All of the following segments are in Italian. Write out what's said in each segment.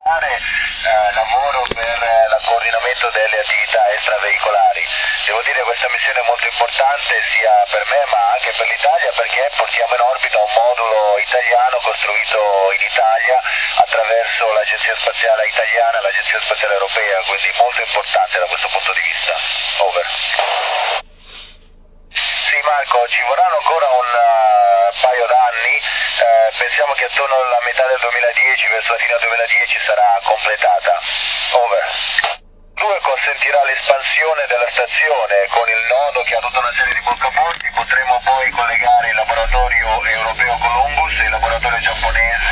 lavoro per il coordinamento delle attività extraveicolari. Devo dire che questa missione è molto importante sia per me ma anche per l'Italia, perché portiamo in orbita un modulo italiano costruito in Italia attraverso l'Agenzia Spaziale Italiana e l'Agenzia Spaziale Europea, quindi molto importante da questo punto di vista. Over. Sì Marco, ci vorranno ancora un paio d'anni, pensiamo che attorno alla metà del 2010, verso la fine del 2010 sarà completata. Over. 2 consentirà l'espansione della stazione con il nodo che ha tutta una serie di bloccaporti, potremo poi collegare il laboratorio europeo Columbus e il laboratorio giapponese.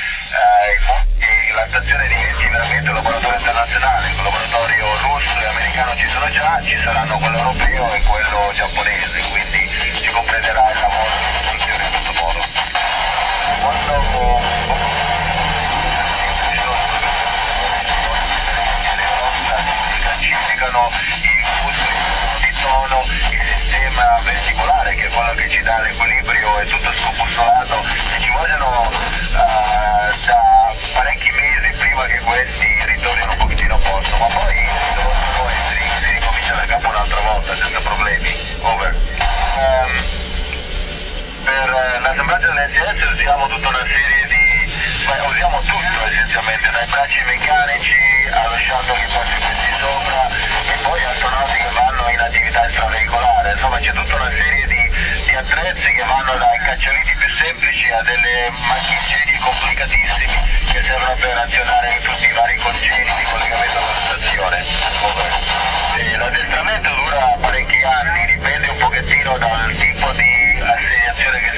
La stazione diventi veramente un laboratorio internazionale, il laboratorio russo e americano ci sono già, ci saranno quello europeo e quello giapponese, quindi si comprenderà il lavoro di costruzione in questo modo. Classificano i muscoli di tono, il sistema vestibolare che è quello che ci dà l'equilibrio, è tutto scombusolato e ci vogliono da parecchi mesi prima che questi ritornino un pochettino a posto, ma poi si ricomincia da capo un'altra volta senza problemi. Over. Per l'assemblaggio dell'SS usiamo tutta una serie di... usiamo tutto essenzialmente, dai bracci meccanici allo shuttle che porta i pezzi sopra e poi astronauti che vanno in attività extraveicolare, insomma c'è tutta una serie di attrezzi che vanno dai cacciaviti più semplici a delle macchincerie complicatissimi che servono per azionare tutti i vari congeni di collegamento con la stazione. L'addestramento dura parecchi anni, dipende un pochettino dal tipo di assegnazione che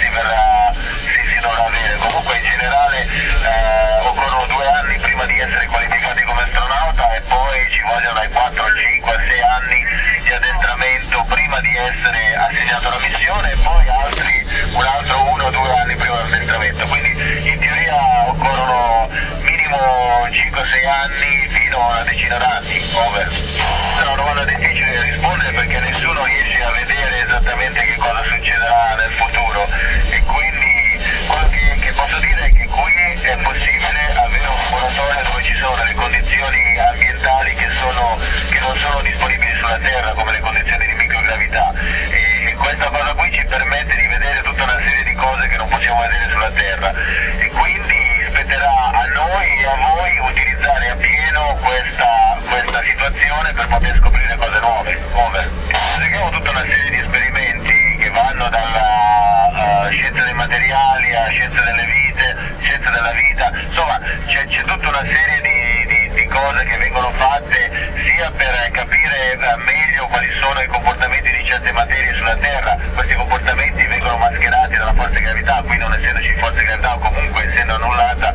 si dovrà avere. Comunque in generale occorrono 2 anni prima di essere qualificati come astronauta e poi ci vogliono dai 4, 5, 6 anni di addestramento prima di essere assegnato alla missione e poi un altro 1 o 2 anni prima dell'addestramento. Quindi in teoria occorrono minimo 5-6 anni fino a una decina d'anni. Over. È una domanda difficile da rispondere perché nessuno riesce a vedere esattamente che cosa succederà nel futuro e quindi quello che posso dire è che qui è possibile avere un laboratorio dove ci sono delle condizioni ambientali che non sono disponibili sulla Terra, come le condizioni di microgravità, e questa cosa qui ci permette di vedere tutta una serie di cose che non possiamo vedere sulla Terra e quindi spetterà a noi e a voi utilizzare appieno questa situazione per poter scoprire cose nuove. Over. Seguiamo tutta una serie di esperimenti che vanno dalla scienza dei materiali a scienza delle vite, scienza della vita, insomma c'è tutta una serie di cose che vengono fatte sia per capire meglio quali sono i comportamenti di certe materie sulla Terra. Questi comportamenti vengono mascherati dalla forza di gravità, qui non essendoci forza di gravità o comunque essendo annullata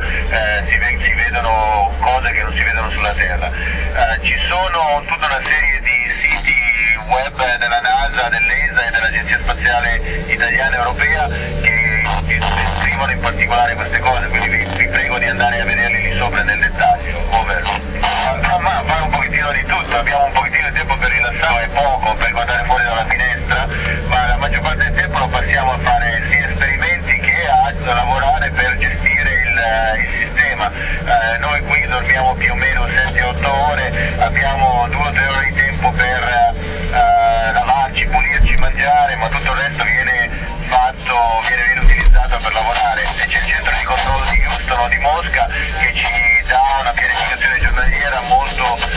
si vedono cose che non si vedono sulla Terra. Ci sono tutta una serie di siti web della NASA, dell'ESA e dell'Agenzia Spaziale Italiana e Europea che descrivono in particolare queste cose, quindi vi prego di andare a vederli lì sopra nel dettaglio. Over. Ma fare un pochettino di tutto, abbiamo un pochettino di tempo per rilassare, è poco per guardare fuori dalla finestra, ma la maggior parte del tempo lo passiamo a fare sia esperimenti che a lavorare per gestire il sistema. Noi qui dormiamo più o meno 7-8 ore, abbiamo 2 o 3 ore di tempo per lavarci, pulirci, mangiare, ma tutto il resto viene utilizzato per lavorare e c'è il centro di controllo di Houston o di Mosca che ci dà una pianificazione giornaliera molto